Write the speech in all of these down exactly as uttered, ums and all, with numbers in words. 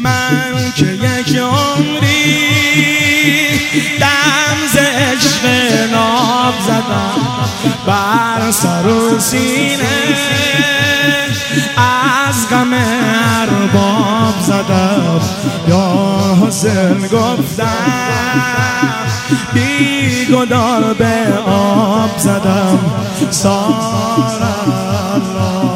من که یک عمری دم ز عشق ناب زدم بر سر و سینه، از غم ارباب زدم یا حسین گفتم، بی گدار به آب زدم سار الله.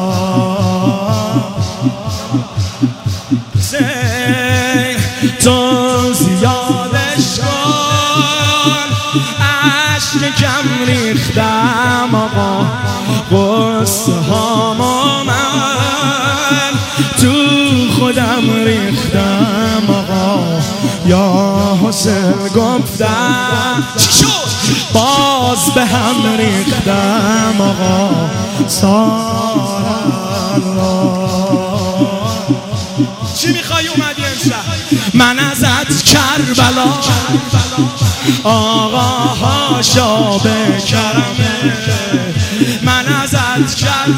تو زیادش کن، عشق کم ریختم آقا، قصه هامو من تو خودم ریختم آقا، یا حسین گفتم باز به هم ریختم آقا سار الله. چی میخوای اومدی امشب؟ من ازت کربلا آقا هاشا به کرمه، من ازت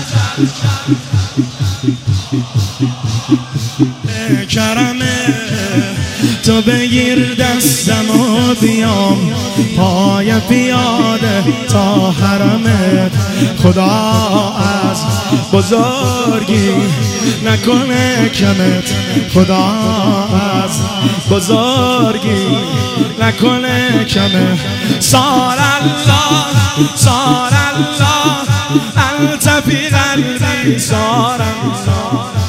کرمه، تو بگیر دستم و بیام پای پیاده تا حرمت، خدا از بزرگی نکنه کمت، خدا از بزرگی نکنه کمت. سار الله سار الله انت فی قلبی سار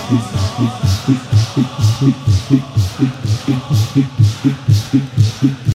الله.